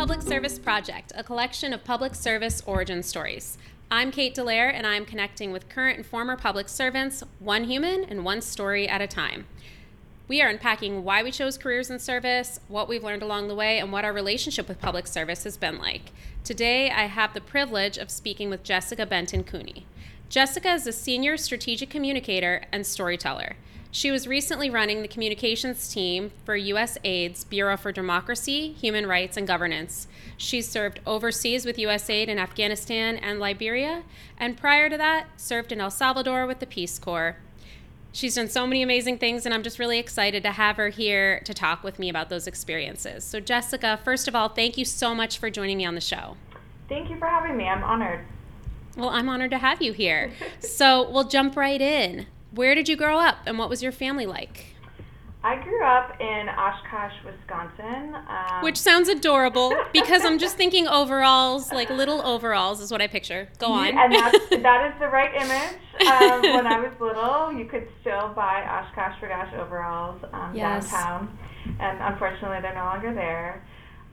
Public Service Project, a collection of public service origin stories. I'm Kate Dallaire, and I'm connecting with current and former public servants, one human and one story at a time. We are unpacking why we chose careers in service, what we've learned along the way, and what our relationship with public service has been like. Today, I have the privilege of speaking with Jessica Benton Cooney. Jessica is a senior strategic communicator and storyteller. She was recently running the communications team for USAID's Bureau for Democracy, Human Rights, and Governance. She's served overseas with USAID in Afghanistan and Liberia, and prior to that, served in El Salvador with the Peace Corps. She's done so many amazing things, and I'm just really excited to have her here to talk with me about those experiences. So Jessica, first of all, thank you so much for joining me on the show. Thank you for having me. I'm honored. Well, I'm honored to have you here. So we'll jump right in. Where did you grow up, and what was your family like? I grew up in Oshkosh, Wisconsin. Which sounds adorable, because I'm just thinking overalls, like little overalls is what I picture. Go on. And that is the right image. When I was little, you could still buy Oshkosh B'gosh overalls downtown, and unfortunately they're no longer there.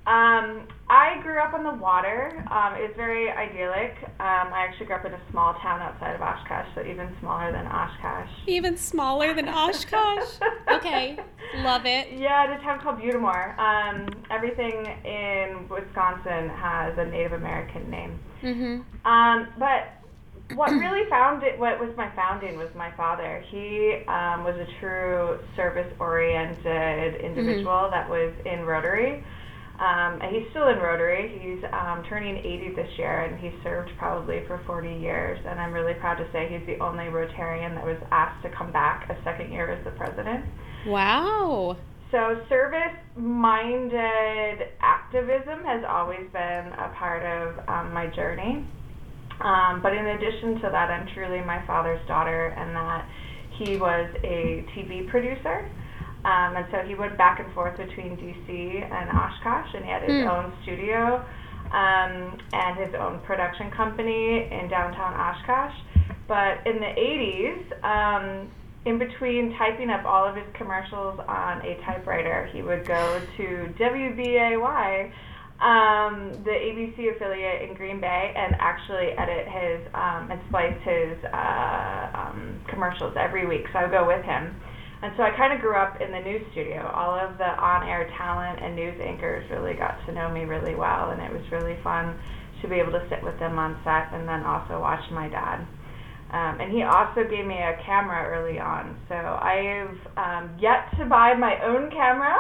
I grew up on the water. It was very idyllic. I actually grew up in a small town outside of Oshkosh, so even smaller than Oshkosh. Even smaller than Oshkosh? Okay, love it. Yeah, it's a town called Butamore. Everything in Wisconsin has a Native American name. Mm-hmm. But what really what was my founding was my father. He was a true service-oriented individual that was in Rotary. And he's still in Rotary. He's turning 80 this year, and he served probably for 40 years. And I'm really proud to say he's the only Rotarian that was asked to come back a second year as the president. Wow. So service-minded activism has always been a part of my journey. But in addition to that, I'm truly my father's daughter, and that he was a TV producer. And so he went back and forth between D.C. and Oshkosh, and he had his own studio and his own production company in downtown Oshkosh. But in the 80s, in between typing up all of his commercials on a typewriter, he would go to WBAY, the ABC affiliate in Green Bay, and actually edit his and splice his commercials every week. So I would go with him. And so I kind of grew up in the news studio. All of the on-air talent and news anchors really got to know me really well, and it was really fun to be able to sit with them on set and then also watch my dad. And he also gave me a camera early on. So I've yet to buy my own camera.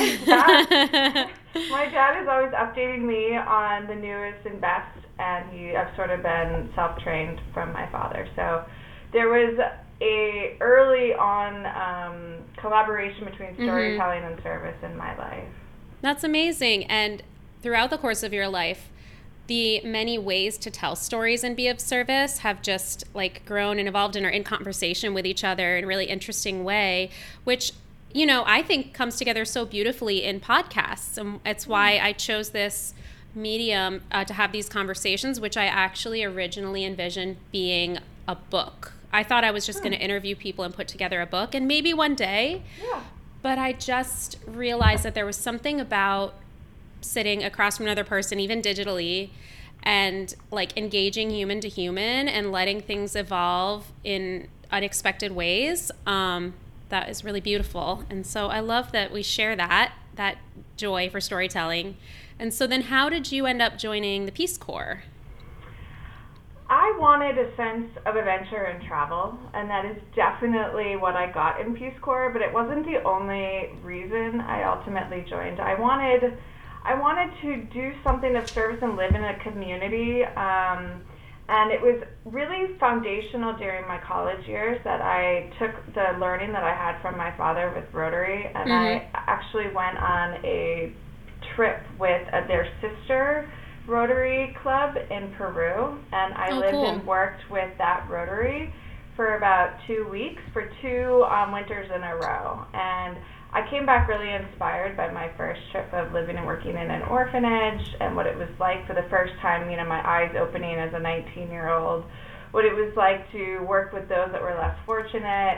My dad is always updating me on the newest and best, and I've sort of been self-trained from my father. So there was a early on collaboration between storytelling and service in my life. That's amazing. And throughout the course of your life, the many ways to tell stories and be of service have just like grown and evolved and are in conversation with each other in a really interesting way, which, you know, I think comes together so beautifully in podcasts. And it's why I chose this medium to have these conversations, which I actually originally envisioned being a book. I thought I was just going to interview people and put together a book, and maybe one day. Yeah. But I just realized that there was something about sitting across from another person, even digitally, and like engaging human to human and letting things evolve in unexpected ways. That is really beautiful. And so I love that we share that joy for storytelling. And so then how did you end up joining the Peace Corps? I wanted a sense of adventure and travel, and that is definitely what I got in Peace Corps, but it wasn't the only reason I ultimately joined. I wanted to do something of service and live in a community, and it was really foundational during my college years that I took the learning that I had from my father with Rotary, and I actually went on a trip with their sister Rotary Club in Peru, and I lived and worked with that Rotary for about 2 weeks for 2 winters in a row. And I came back really inspired by my first trip of living and working in an orphanage and what it was like for the first time, you know, my eyes opening as a 19-year-old, what it was like to work with those that were less fortunate,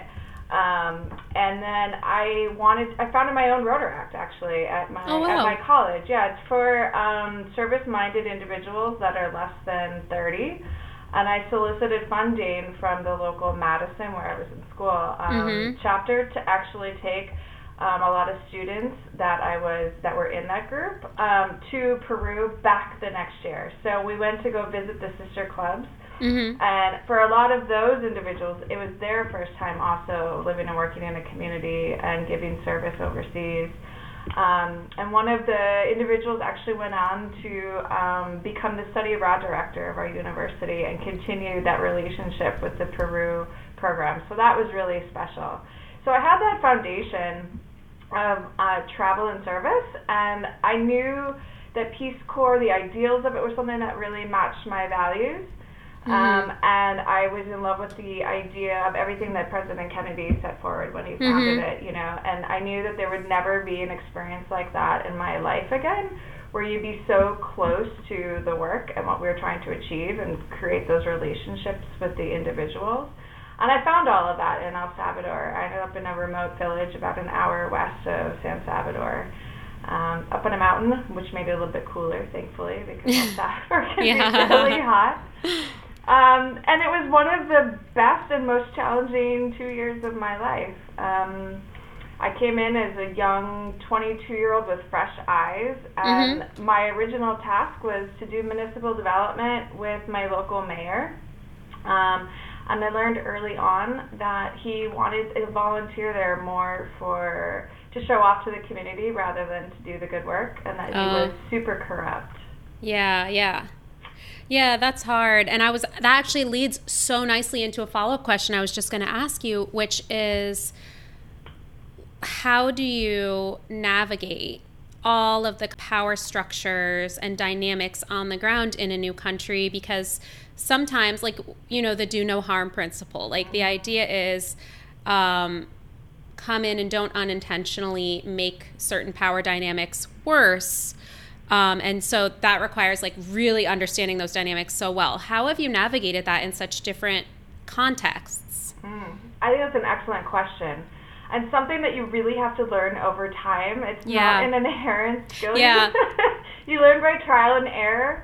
And then I founded my own Rotaract actually at my wow. at my college. Yeah, it's for service-minded individuals that are less than 30. And I solicited funding from the local Madison, where I was in school, chapter to actually take a lot of students that were in that group to Peru back the next year. So we went to go visit the sister clubs. And for a lot of those individuals, it was their first time also living and working in a community and giving service overseas. And one of the individuals actually went on to become the study abroad director of our university and continue that relationship with the Peru program. So that was really special. So I had that foundation of travel and service, and I knew that Peace Corps, the ideals of it, were something that really matched my values. And I was in love with the idea of everything that President Kennedy set forward when he founded it, and I knew that there would never be an experience like that in my life again, where you'd be so close to the work and what we were trying to achieve and create those relationships with the individuals. And I found all of that in El Salvador. I ended up in a remote village about an hour west of San Salvador. Up on a mountain, which made it a little bit cooler, thankfully, because El Salvador can be really hot. And it was one of the best and most challenging 2 years of my life. I came in as a young 22-year-old with fresh eyes, and my original task was to do municipal development with my local mayor. And I learned early on that he wanted a volunteer there more to show off to the community rather than to do the good work, and that he was super corrupt. Yeah, that's hard. And that actually leads so nicely into a follow-up question I was just going to ask you, which is, how do you navigate all of the power structures and dynamics on the ground in a new country? Because sometimes, the do no harm principle, the idea is come in and don't unintentionally make certain power dynamics worse. And so that requires really understanding those dynamics so well. How have you navigated that in such different contexts? I think that's an excellent question. And something that you really have to learn over time. It's not an inherent skill. You learn by trial and error.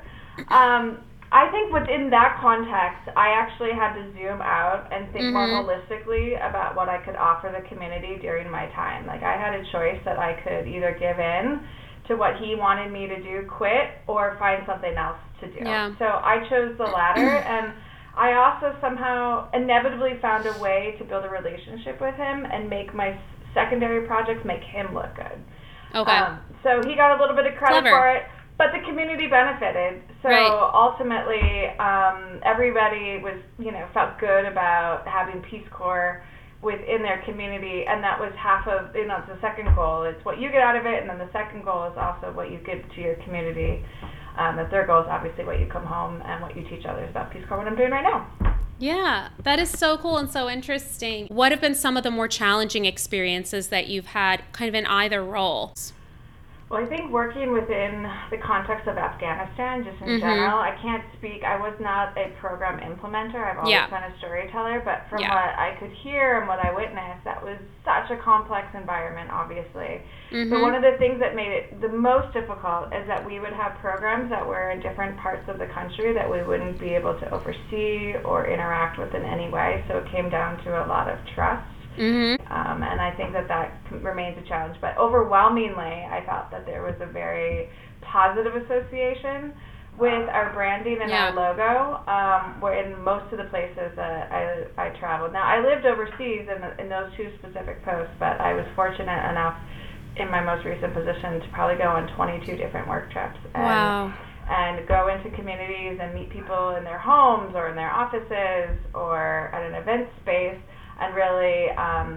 I think within that context, I actually had to zoom out and think more holistically about what I could offer the community during my time. I had a choice that I could either give in to what he wanted me to do, quit, or find something else to do. So I chose the latter, and I also somehow inevitably found a way to build a relationship with him and make my secondary projects make him look good. So he got a little bit of credit for it, but the community benefited. So ultimately, everybody was, felt good about having Peace Corps within their community, and that was half of, it's the second goal. It's what you get out of it, and then the second goal is also what you give to your community. The third goal is obviously what you come home and what you teach others about Peace Corps, what I'm doing right now. Yeah, that is so cool and so interesting. What have been some of the more challenging experiences that you've had kind of in either role? Well, I think working within the context of Afghanistan, just in general, I can't speak. I was not a program implementer. I've always been a storyteller, but from what I could hear and what I witnessed, that was such a complex environment, obviously. But one of the things that made it the most difficult is that we would have programs that were in different parts of the country that we wouldn't be able to oversee or interact with in any way. So it came down to a lot of trust. And I think that remains a challenge. But overwhelmingly, I felt that there was a very positive association with our branding and our logo, where in most of the places that I traveled. Now, I lived overseas in those two specific posts, but I was fortunate enough in my most recent position to probably go on 22 different work trips. And go into communities and meet people in their homes or in their offices or at an event space, and really,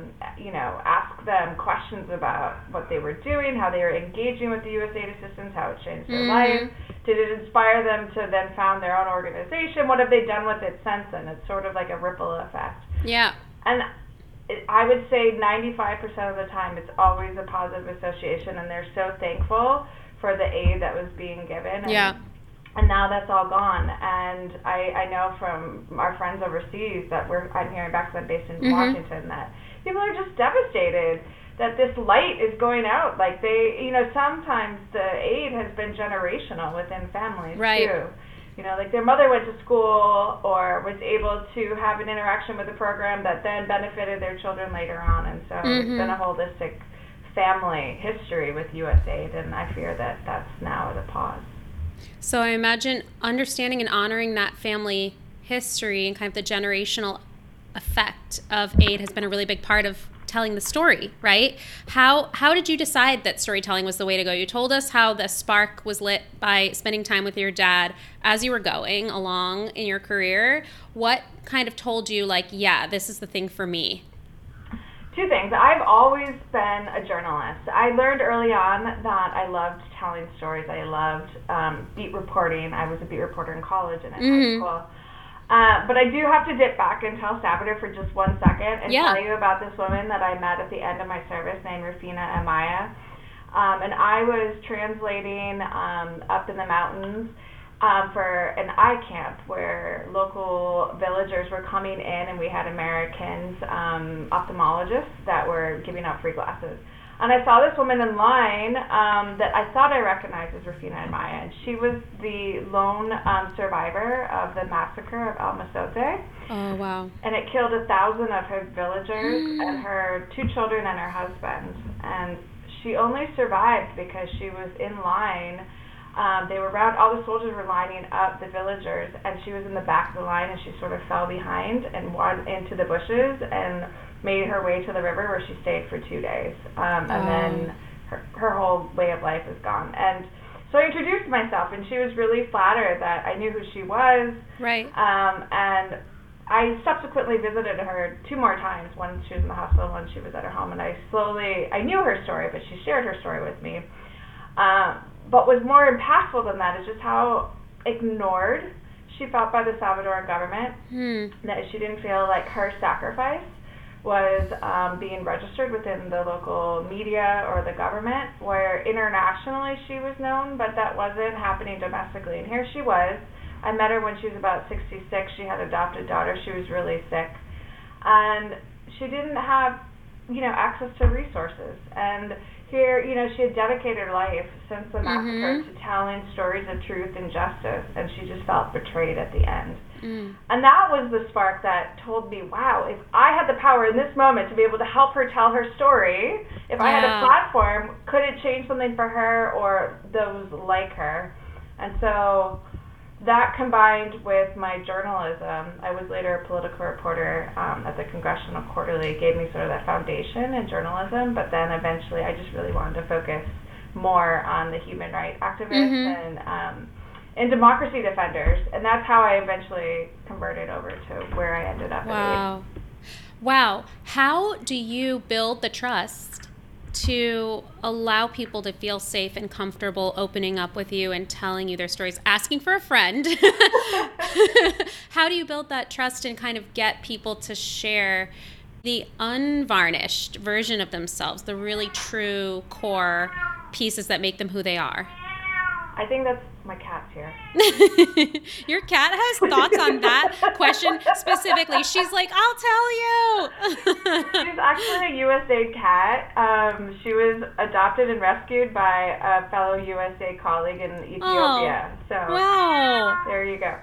ask them questions about what they were doing, how they were engaging with the USAID assistance, how it changed their life. Did it inspire them to then found their own organization? What have they done with it since then? It's sort of like a ripple effect. Yeah. And I would say 95% of the time it's always a positive association, and they're so thankful for the aid that was being given. And now that's all gone. And I know from our friends overseas that I'm hearing back because I'm based in Washington, that people are just devastated that this light is going out. Like sometimes the aid has been generational within families too. Like their mother went to school or was able to have an interaction with the program that then benefited their children later on. And so it's been a holistic family history with USAID, and I fear that that's now at a pause. So I imagine understanding and honoring that family history and kind of the generational effect of aid has been a really big part of telling the story, right? How did you decide that storytelling was the way to go? You told us how the spark was lit by spending time with your dad as you were going along in your career. What kind of told you, like, yeah, this is the thing for me? Two things. I've always been a journalist. I learned early on that I loved telling stories. I loved beat reporting. I was a beat reporter in college and in high school. But I do have to dip back and tell Salvador for just 1 second and tell you about this woman that I met at the end of my service named Rufina Amaya. And I was translating up in the mountains for an eye camp where local villagers were coming in, and we had Americans, ophthalmologists, that were giving out free glasses. And I saw this woman in line that I thought I recognized as Rufina Amaya, and she was the lone survivor of the massacre of El Mozote. Oh, wow. And it killed 1,000 of her villagers and her 2 children and her husband. And she only survived because she was in line. They were around, all the soldiers were lining up the villagers, and she was in the back of the line, and she sort of fell behind and went into the bushes and made her way to the river, where she stayed for 2 days. And then her whole way of life is gone. And so I introduced myself, and she was really flattered that I knew who she was. Right. And I subsequently visited her 2 more times. One she was in the hospital, one she was at her home, and I knew her story, but she shared her story with me. But what's more impactful than that is just how ignored she felt by the Salvadoran government, that she didn't feel like her sacrifice was being registered within the local media or the government, where internationally she was known, but that wasn't happening domestically. And here she was. I met her when she was about 66. She had an adopted daughter. She was really sick. And she didn't have, access to resources. And here, she had dedicated her life since the massacre to telling stories of truth and justice, and she just felt betrayed at the end. And that was the spark that told me, wow, if I had the power in this moment to be able to help her tell her story, if I had a platform, could it change something for her or those like her? And so that, combined with my journalism, I was later a political reporter at the Congressional Quarterly, gave me sort of that foundation in journalism, but then eventually I just really wanted to focus more on the human rights activists and democracy defenders, and that's how I eventually converted over to where I ended up. Wow. How do you build the trust to allow people to feel safe and comfortable opening up with you and telling you their stories, asking for a friend? How do you build that trust and kind of get people to share the unvarnished version of themselves, the really true core pieces that make them who they are? I think that's my cat's here. Your cat has thoughts on that question specifically. She's like, I'll tell you. She's actually a USAID cat. She was adopted and rescued by a fellow USAID colleague in Ethiopia. So wow. There you go.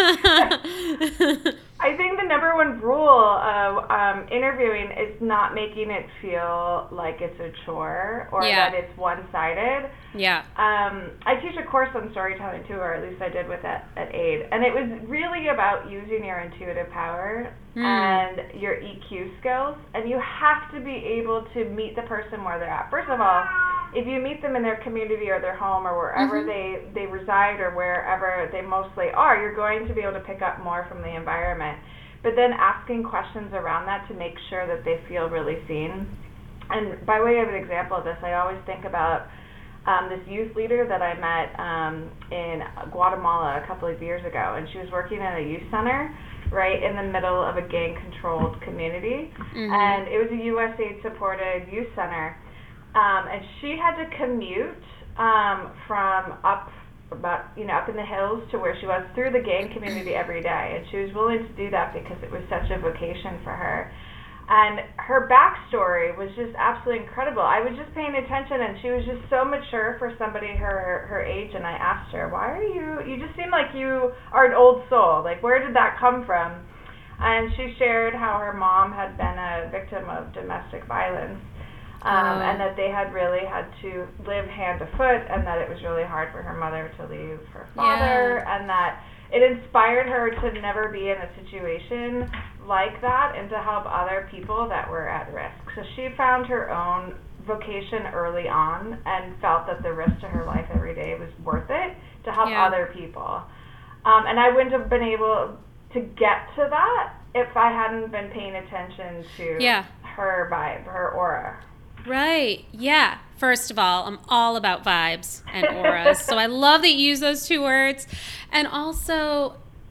I think the number one rule of interviewing is not making it feel like it's a chore or that it's one-sided. Yeah. I teach a course on storytelling too, or at least I did with it at AID, and it was really about using your intuitive power and your EQ skills, and you have to be able to meet the person where they're at. First of all, if you meet them in their community or their home or wherever they reside or wherever they mostly are, you're going to be able to pick up more from the environment. But then asking questions around that to make sure that they feel really seen. And by way of an example of this, I always think about this youth leader that I met in Guatemala a couple of years ago, and she was working in a youth center right in the middle of a gang-controlled community, and it was a USAID-supported youth center, and she had to commute from up in the hills to where she was through the gang community every day, and she was willing to do that because it was such a vocation for her. And her backstory was just absolutely incredible. I was just paying attention, and she was just so mature for somebody her age. And I asked her, "Why are you just seem like you are an old soul. Like, where did that come from?" And she shared how her mom had been a victim of domestic violence, and that they had really had to live hand to foot, and that it was really hard for her mother to leave her father, and that it inspired her to never be in a situation like that and to help other people that were at risk. So she found her own vocation early on and felt that the risk to her life every day was worth it to help other people. And I wouldn't have been able to get to that if I hadn't been paying attention to her vibe, her aura. Right. Yeah. First of all, I'm all about vibes and auras. So I love that you use those two words. And also,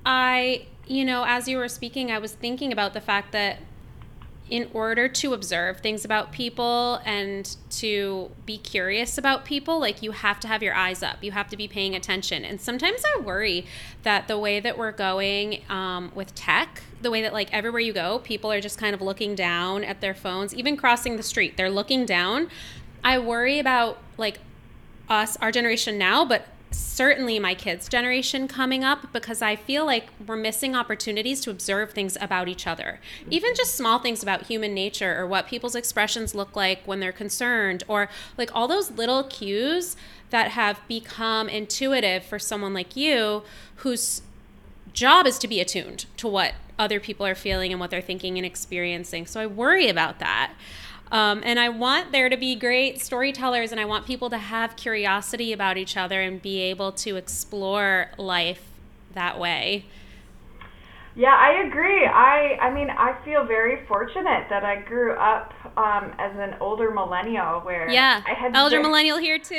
as you were speaking, I was thinking about the fact that in order to observe things about people and to be curious about people, like, you have to have your eyes up. You have to be paying attention. And sometimes I worry that the way that we're going with tech, the way that, like, everywhere you go, people are just kind of looking down at their phones, even crossing the street, they're looking down. I worry about, like, our generation now, but certainly my kids' generation coming up, because I feel like we're missing opportunities to observe things about each other, even just small things about human nature or what people's expressions look like when they're concerned, or like all those little cues that have become intuitive for someone like you whose job is to be attuned to what other people are feeling and what they're thinking and experiencing. So I worry about that. And I want there to be great storytellers, and I want people to have curiosity about each other and be able to explore life that way. Yeah, I agree. I mean, I feel very fortunate that I grew up as an older millennial where I had elder millennial here too.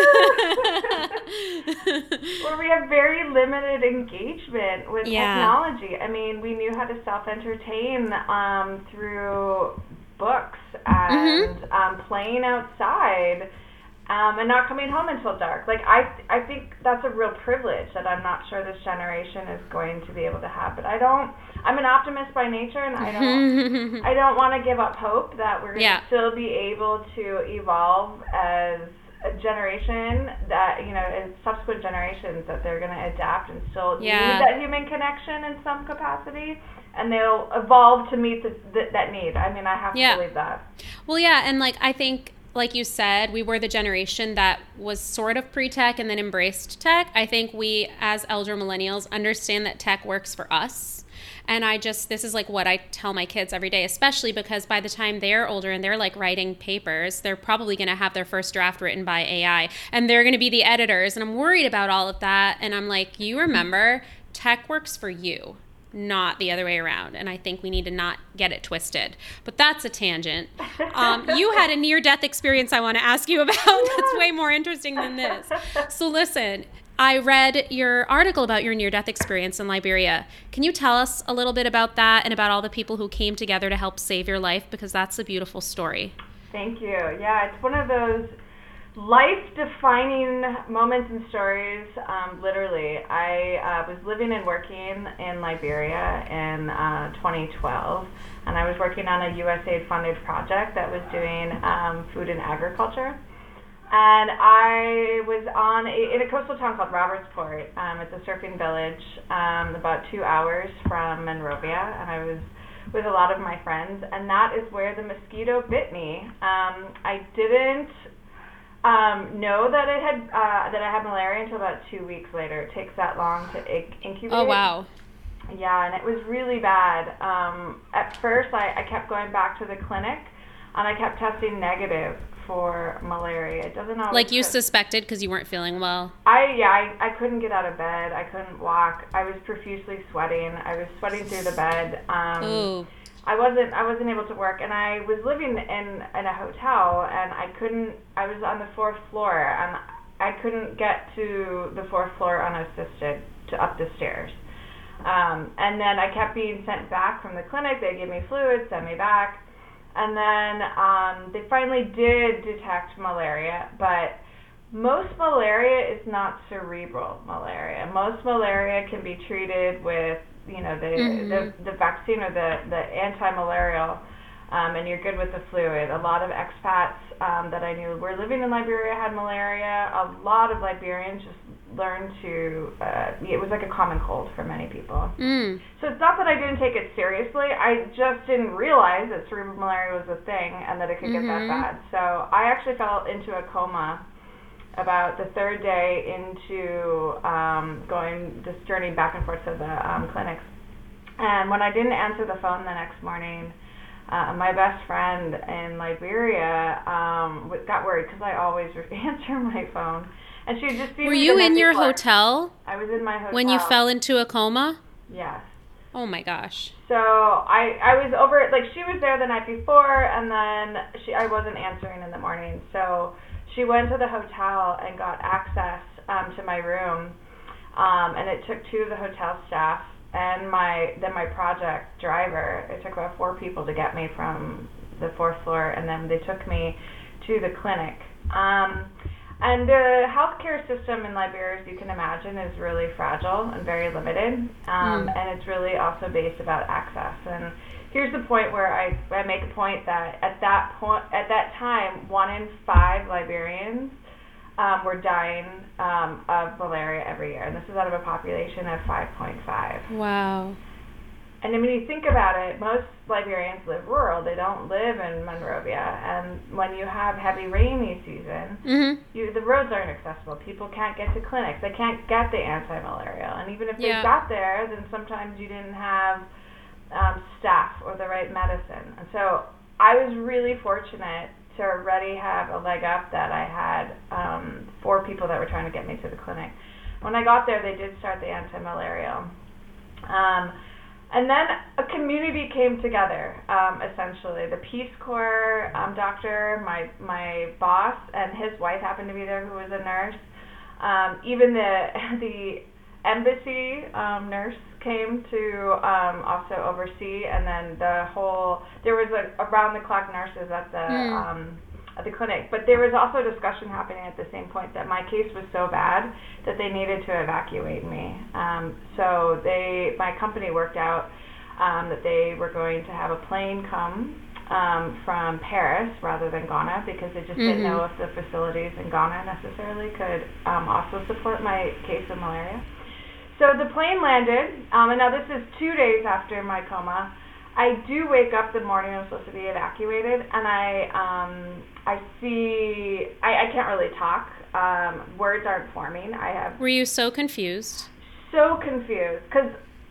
Where we have very limited engagement with technology. I mean, we knew how to self-entertain through books and playing outside and not coming home until dark. Like, I think that's a real privilege that I'm not sure this generation is going to be able to have. But I'm an optimist by nature, and I don't want to give up hope that we're going to still be able to evolve as a generation, that, in subsequent generations, that they're going to adapt and still need that human connection in some capacity. And they'll evolve to meet that need. I mean, I have to believe that. Well, and like, I think, like you said, we were the generation that was sort of pre-tech and then embraced tech. I think we, as elder millennials, understand that tech works for us. And this is like what I tell my kids every day, especially because by the time they're older and they're like writing papers, they're probably going to have their first draft written by AI, and they're going to be the editors. And I'm worried about all of that. And I'm like, you remember, tech works for you, not the other way around. And I think we need to not get it twisted. But that's a tangent. You had a near-death experience I want to ask you about. That's way more interesting than this. So listen, I read your article about your near-death experience in Liberia. Can you tell us a little bit about that and about all the people who came together to help save your life? Because that's a beautiful story. Thank you. Yeah, it's one of those life-defining moments and stories, literally. I was living and working in Liberia in 2012, and I was working on a USAID-funded project that was doing food and agriculture. And I was in a coastal town called Robertsport. It's a surfing village about 2 hours from Monrovia, and I was with a lot of my friends, and that is where the mosquito bit me. I didn't know that I had malaria until about 2 weeks later. It takes that long to incubate. Oh, wow. Yeah, and it was really bad. At first, I kept going back to the clinic, and I kept testing negative for malaria. It doesn't always... Like, you suspected because you weren't feeling well? I couldn't get out of bed. I couldn't walk. I was profusely sweating. I was sweating through the bed. Ooh. I wasn't able to work, and I was living in a hotel, and I was on the 4th floor, and I couldn't get to the 4th floor unassisted to up the stairs. And then I kept being sent back from the clinic. They gave me fluids, sent me back, and then they finally did detect malaria, but most malaria is not cerebral malaria. Most malaria can be treated with the vaccine or the anti-malarial and you're good with the fluid. A lot of expats that I knew were living in Liberia had malaria. A lot of Liberians just learned to, it was like a common cold for many people. So it's not that I didn't take it seriously, I just didn't realize that cerebral malaria was a thing and that it could get that bad. So I actually fell into a coma about the third day into going this journey back and forth to the clinics. And when I didn't answer the phone the next morning, my best friend in Liberia got worried because I always answer my phone. And she just Were you in your hotel? I was in my hotel. When you fell into a coma? Yes. Oh my gosh. So I was over, like she was there the night before, and then I wasn't answering in the morning. So she went to the hotel and got access to my room, and it took two of the hotel staff and my project driver. It took about 4 people to get me from the 4th floor, and then they took me to the clinic. And the healthcare system in Liberia, as you can imagine, is really fragile and very limited, and it's really also based about access. And here's the point where I make a point that at that time, 1 in 5 Liberians were dying of malaria every year, and this is out of a population of 5.5. Wow. And I mean, you think about it, most Liberians live rural. They don't live in Monrovia. And when you have heavy rainy season, the roads aren't accessible. People can't get to clinics. They can't get the anti-malarial. And even if they got there, then sometimes you didn't have staff or the right medicine. And so I was really fortunate to already have a leg up that I had 4 people that were trying to get me to the clinic. When I got there, they did start the anti-malarial. And then a community came together, essentially. The Peace Corps doctor, my boss, and his wife happened to be there, who was a nurse. Even the embassy nurse came to also oversee, and then there was around-the-clock nurses at the clinic. But there was also a discussion happening at the same point that my case was so bad that they needed to evacuate me. So my company worked out that they were going to have a plane come from Paris rather than Ghana, because they just didn't know if the facilities in Ghana necessarily could also support my case of malaria. So the plane landed, and now this is 2 days after my coma. I do wake up the morning I'm supposed to be evacuated, and I see, I can't really talk. Words aren't forming. Were you so confused? So confused, because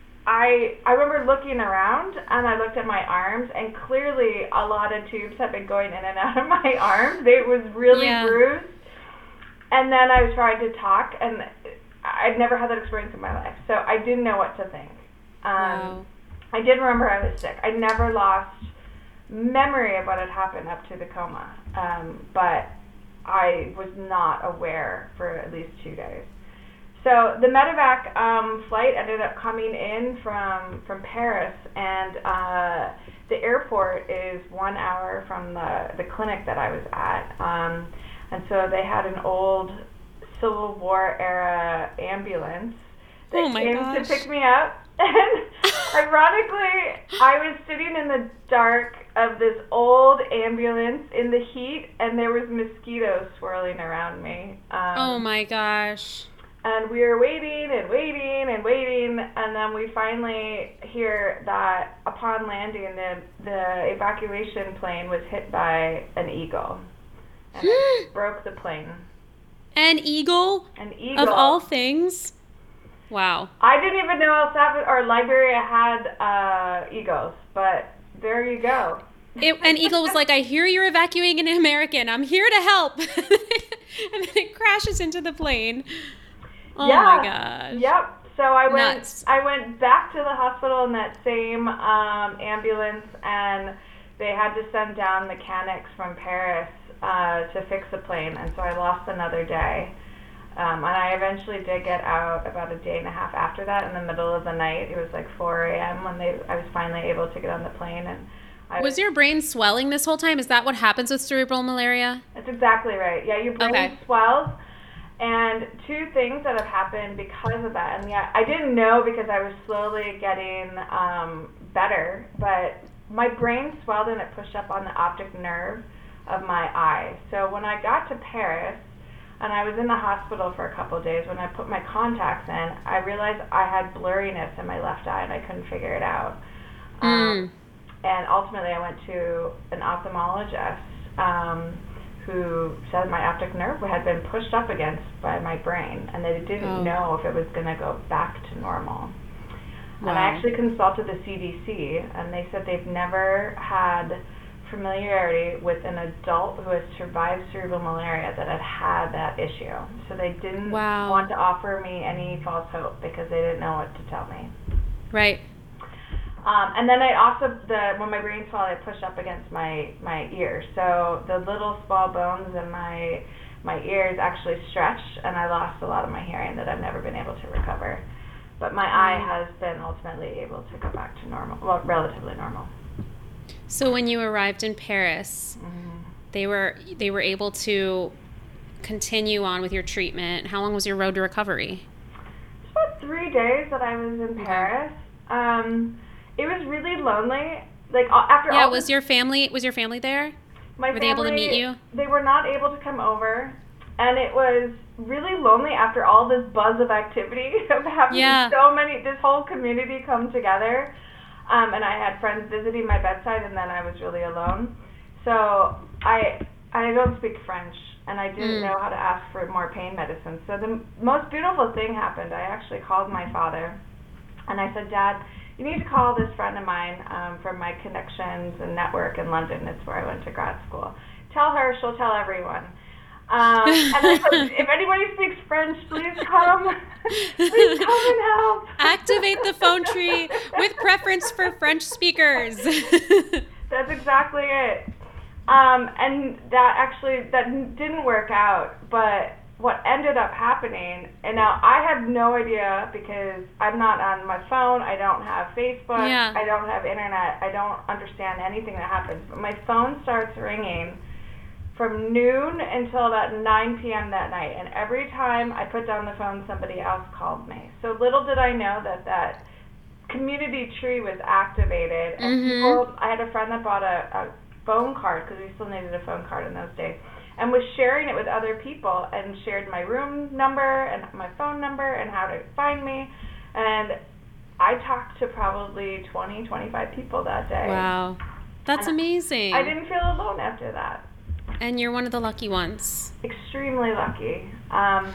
I remember looking around, and I looked at my arms, and clearly a lot of tubes have been going in and out of my arms. It was really bruised. And then I was trying to talk, and I'd never had that experience in my life, so I didn't know what to think. Wow. I did remember I was sick. I never lost memory of what had happened up to the coma, but I was not aware for at least 2 days. So the medevac flight ended up coming in from Paris, and the airport is 1 hour from the clinic that I was at, and so they had an old Civil War era ambulance that came to pick me up. And ironically, I was sitting in the dark of this old ambulance in the heat, and there was mosquitoes swirling around me. Oh my gosh. And we were waiting and waiting and waiting, and then we finally hear that upon landing, the evacuation plane was hit by an eagle. And it broke the plane. An eagle? An eagle. Of all things? Wow. I didn't even know El Salvador or Liberia had eagles, but there you go. An eagle was like, I hear you're evacuating an American. I'm here to help. And then it crashes into the plane. Oh my gosh. Yep. So I went back to the hospital in that same ambulance, and they had to send down mechanics from Paris to fix the plane, and so I lost another day. And I eventually did get out about a day and a half after that, in the middle of the night. It was like 4 a.m. when I was finally able to get on the plane. And was your brain swelling this whole time? Is that what happens with cerebral malaria? That's exactly right. Yeah, your brain swells. And 2 things that have happened because of that. And yeah, I didn't know because I was slowly getting better, but my brain swelled and it pushed up on the optic nerve of my eye. So when I got to Paris, and I was in the hospital for a couple of days, when I put my contacts in, I realized I had blurriness in my left eye and I couldn't figure it out. And ultimately I went to an ophthalmologist who said my optic nerve had been pushed up against by my brain, and they didn't know if it was going to go back to normal. Wow. And I actually consulted the CDC, and they said they've never had familiarity with an adult who has survived cerebral malaria that had that issue. So they didn't want to offer me any false hope because they didn't know what to tell me. Right. And then I also, when my brain swelled, I pushed up against my ear. So the little small bones in my ears actually stretched, and I lost a lot of my hearing that I've never been able to recover. But my eye has been ultimately able to go back to normal, well, relatively normal. So when you arrived in Paris, they were able to continue on with your treatment. How long was your road to recovery? It's about 3 days that I was in Paris. It was really lonely. Like after all. Was your family there? Were they able to meet you? They were not able to come over, and it was really lonely after all this buzz of activity of having this whole community come together. And I had friends visiting my bedside, and then I was really alone. So I don't speak French, and I didn't know how to ask for more pain medicine. So the most beautiful thing happened. I actually called my father, and I said, Dad, you need to call this friend of mine from my connections and network in London. It's where I went to grad school. Tell her, she'll tell everyone. And I said, if anybody speaks French, please come and help. Activate the phone tree with preference for French speakers. That's exactly it. And that didn't work out, but what ended up happening, and now I have no idea because I'm not on my phone, I don't have Facebook, I don't have internet, I don't understand anything that happens, but my phone starts ringing from noon until about 9 p.m. that night, and every time I put down the phone, somebody else called me. So little did I know that community tree was activated, and I had a friend that bought a phone card, because we still needed a phone card in those days, and was sharing it with other people, and shared my room number and my phone number and how to find me, and I talked to probably 20, 25 people that day. Wow. That's amazing. I didn't feel alone after that. And you're one of the lucky ones. Extremely lucky. I'm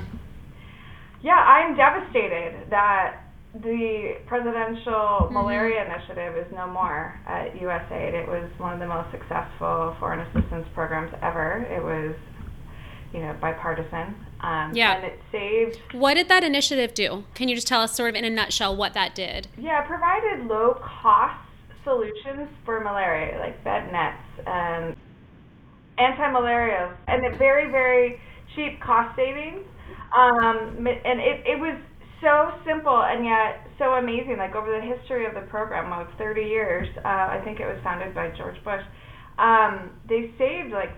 devastated that the Presidential Malaria Initiative is no more at USAID. It was one of the most successful foreign assistance programs ever. It was, bipartisan. And it saved... What did that initiative do? Can you just tell us sort of in a nutshell what that did? Yeah, it provided low-cost solutions for malaria, like bed nets and anti-malarials, and a very, very cheap cost savings. And it was so simple and yet so amazing. Like over the history of the program of 30 years, I think it was founded by George Bush, they saved like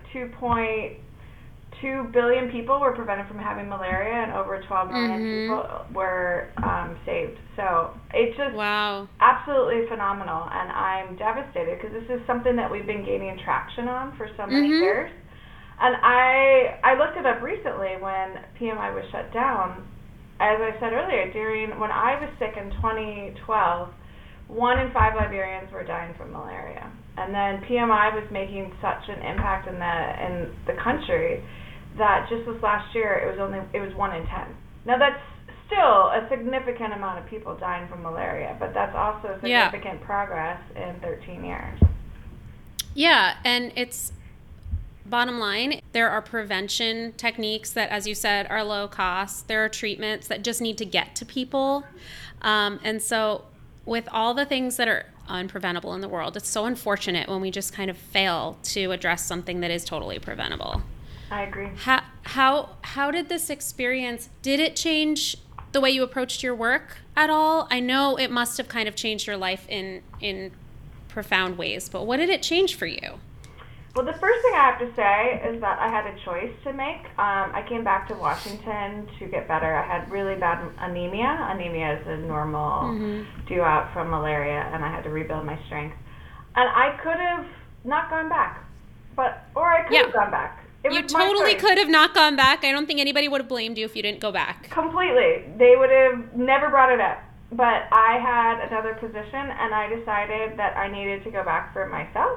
2.2 billion people were prevented from having malaria, and over 12 million people were saved. So it's just absolutely phenomenal, and I'm devastated because this is something that we've been gaining traction on for so many years. And I looked it up recently when PMI was shut down. As I said earlier, when I was sick in 2012, 1 in 5 Liberians were dying from malaria. And then PMI was making such an impact in the country that just this last year it was 1 in 10. Now that's still a significant amount of people dying from malaria, but that's also significant progress in 13 years. Yeah, and it's bottom line, there are prevention techniques that, as you said, are low cost. There are treatments that just need to get to people. And so with all the things that are unpreventable in the world, it's so unfortunate when we just kind of fail to address something that is totally preventable. I agree. How did this experience, did it change the way you approached your work at all? I know it must have kind of changed your life in profound ways, but what did it change for you? Well, the first thing I have to say is that I had a choice to make. I came back to Washington to get better. I had really bad anemia. Anemia is a normal due out from malaria, and I had to rebuild my strength. And I could have not gone back, or I could have gone back. You totally could have not gone back. I don't think anybody would have blamed you if you didn't go back. Completely. They would have never brought it up. But I had another position, and I decided that I needed to go back for myself,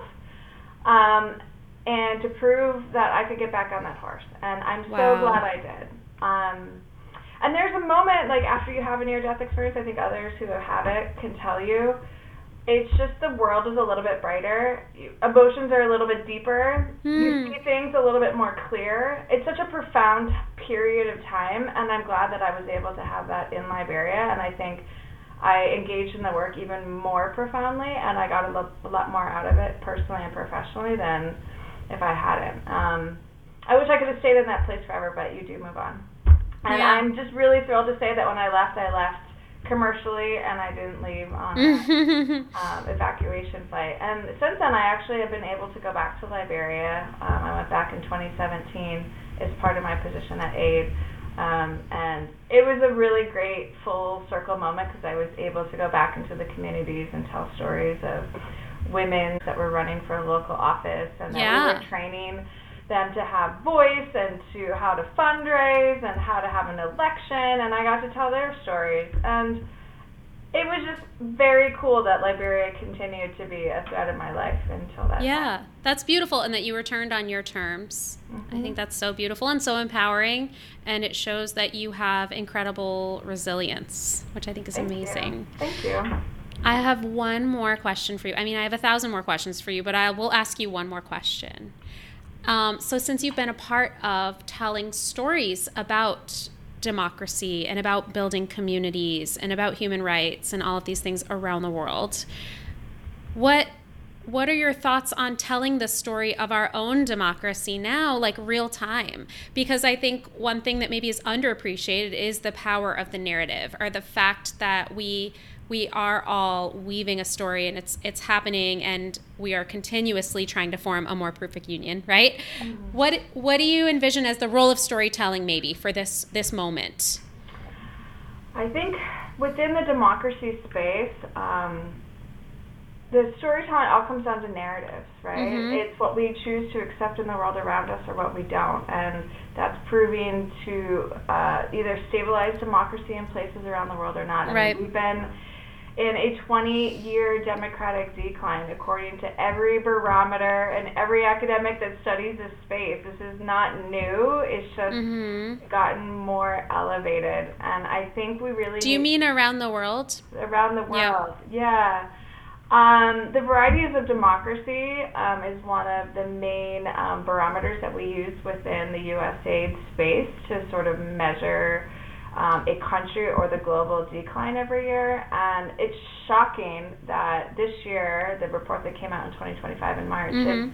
and to prove that I could get back on that horse. And I'm so glad I did. And there's a moment, like, after you have a near-death experience, I think others who have had it can tell you, it's just the world is a little bit brighter. Emotions are a little bit deeper. You see things a little bit more clear. It's such a profound period of time, and I'm glad that I was able to have that in Liberia. And I think I engaged in the work even more profoundly, and I got a lot more out of it personally and professionally than if I hadn't. I wish I could have stayed in that place forever, but you do move on. And I'm just really thrilled to say that when I left commercially, and I didn't leave on an evacuation flight. And since then, I actually have been able to go back to Liberia. I went back in 2017 as part of my position at AID. And it was a really great full circle moment because I was able to go back into the communities and tell stories of women that were running for a local office, and that we were training them to have voice and to how to fundraise and how to have an election, and I got to tell their stories. And it was just very cool that Liberia continued to be a thread in my life until that time. That's beautiful, and that you returned on your terms. I think that's so beautiful and so empowering, and it shows that you have incredible resilience, which I think is amazing. Thank you. I have one more question for you. I mean, I have 1,000 more questions for you, but I will ask you one more question. So since you've been a part of telling stories about democracy and about building communities and about human rights and all of these things around the world, what are your thoughts on telling the story of our own democracy now, like real time? Because I think one thing that maybe is underappreciated is the power of the narrative, or the fact that we are all weaving a story, and it's happening, and we are continuously trying to form a more perfect union, right? What do you envision as the role of storytelling maybe for this moment? I think within the democracy space, the storytelling all comes down to narratives, right? It's what we choose to accept in the world around us or what we don't, and that's proving to either stabilize democracy in places around the world or not. And we've been in a 20-year democratic decline, according to every barometer and every academic that studies this space. This is not new. It's just gotten more elevated. And I think we really... Do you mean around the world? Around the world, yeah. The varieties of democracy is one of the main barometers that we use within the USAID space to sort of measure a country or the global decline every year. And it's shocking that this year, the report that came out in 2025 in March, is,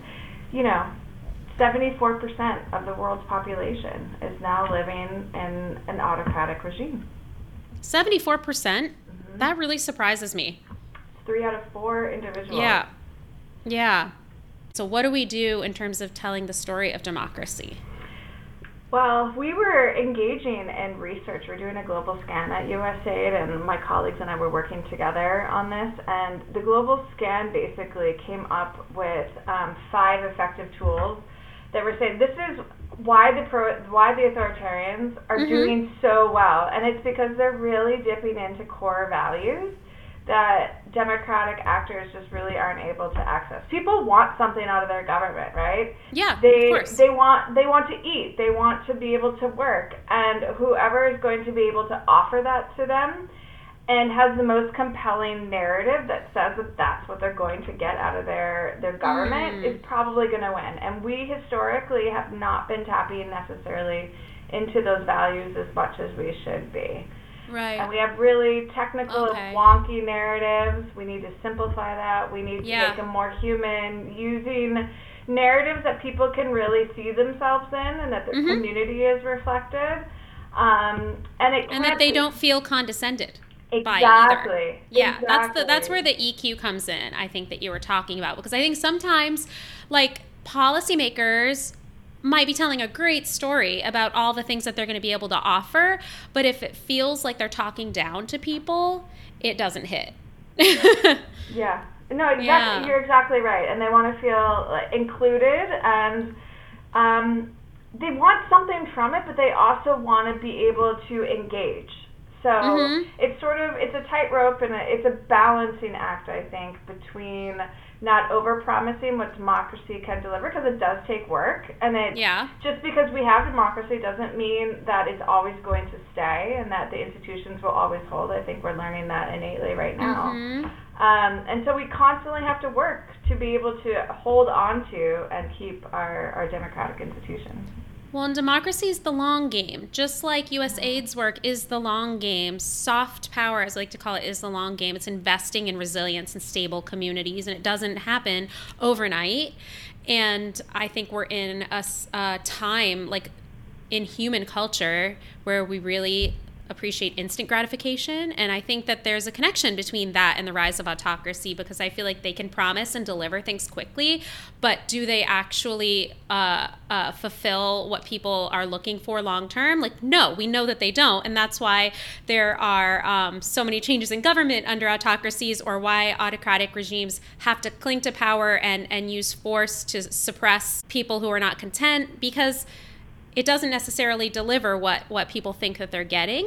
74% of the world's population is now living in an autocratic regime. 74%? That really surprises me. 3 out of 4 individuals. Yeah. So what do we do in terms of telling the story of democracy? Well, we were engaging in research. We're doing a global scan at USAID, and my colleagues and I were working together on this. And the global scan basically came up with 5 effective tools that were saying this is why the authoritarians are doing so well. And it's because they're really dipping into core values that democratic actors just really aren't able to access. People want something out of their government, right? Yeah, of course. They want to eat. They want to be able to work. And whoever is going to be able to offer that to them and has the most compelling narrative that says that that's what they're going to get out of their government is probably going to win. And we historically have not been tapping necessarily into those values as much as we should be. Right. And we have really technical and wonky narratives. We need to simplify that. We need to make them more human, using narratives that people can really see themselves in and that the community is reflected. And that they don't feel condescended by either. Yeah, that's where the EQ comes in, I think, that you were talking about. Because I think sometimes, like, policymakers might be telling a great story about all the things that they're going to be able to offer, but if it feels like they're talking down to people, it doesn't hit. Yeah, No, exactly. Yeah. You're exactly right. And they want to feel included, and they want something from it, but they also want to be able to engage. So it's a tightrope, and it's a balancing act, I think, between not over-promising what democracy can deliver, because it does take work, and just because we have democracy doesn't mean that it's always going to stay and that the institutions will always hold. I think we're learning that innately right now. And so we constantly have to work to be able to hold on to and keep our democratic institutions. Well, and democracy is the long game. Just like USAID's work is the long game, soft power, as I like to call it, is the long game. It's investing in resilience and stable communities, and it doesn't happen overnight. And I think we're in a time, like in human culture, where we really appreciate instant gratification, and I think that there's a connection between that and the rise of autocracy, because I feel like they can promise and deliver things quickly, but do they actually fulfill what people are looking for long term? Like, no, we know that they don't, and that's why there are so many changes in government under autocracies, or why autocratic regimes have to cling to power and use force to suppress people who are not content, because it doesn't necessarily deliver what people think that they're getting.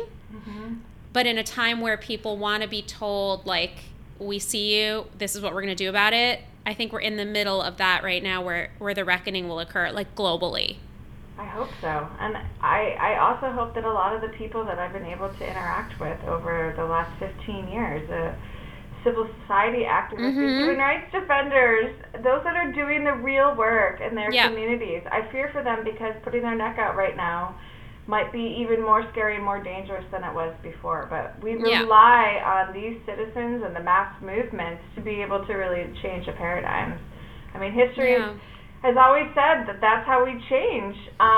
But in a time where people want to be told, like, we see you, this is what we're going to do about it, I think we're in the middle of that right now, where the reckoning will occur, like, globally. I hope so. And I also hope that a lot of the people that I've been able to interact with over the last 15 years, civil society activists, human rights defenders, those that are doing the real work in their communities. I fear for them, because putting their neck out right now might be even more scary and more dangerous than it was before. But we rely on these citizens and the mass movements to be able to really change the paradigms. I mean, history has always said that that's how we change.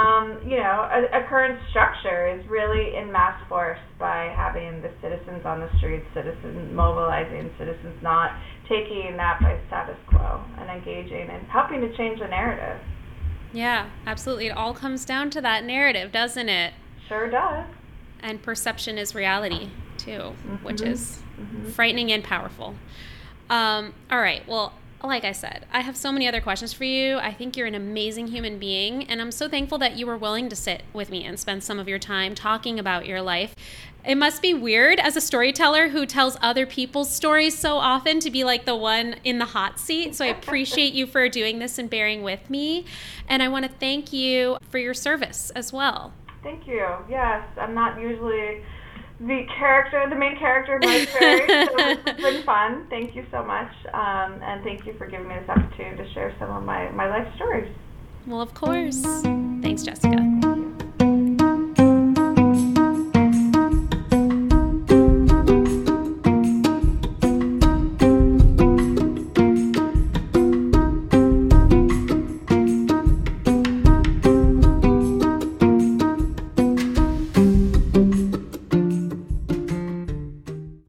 A current structure is really in mass force by having the citizens on the streets, citizens mobilizing, citizens not taking that by status quo, and engaging and helping to change the narrative. Yeah, absolutely. It all comes down to that narrative, doesn't it? Sure does. And perception is reality, too, which is frightening and powerful. All right, well, like I said, I have so many other questions for you. I think you're an amazing human being, and I'm so thankful that you were willing to sit with me and spend some of your time talking about your life. It must be weird as a storyteller who tells other people's stories so often to be like the one in the hot seat. So I appreciate you for doing this and bearing with me. And I want to thank you for your service as well. Thank you. Yes, I'm not usually the main character of my story, so this has been fun. Thank you so much, and thank you for giving me this opportunity to share some of my life stories. Well, of course. Thanks, Jessica.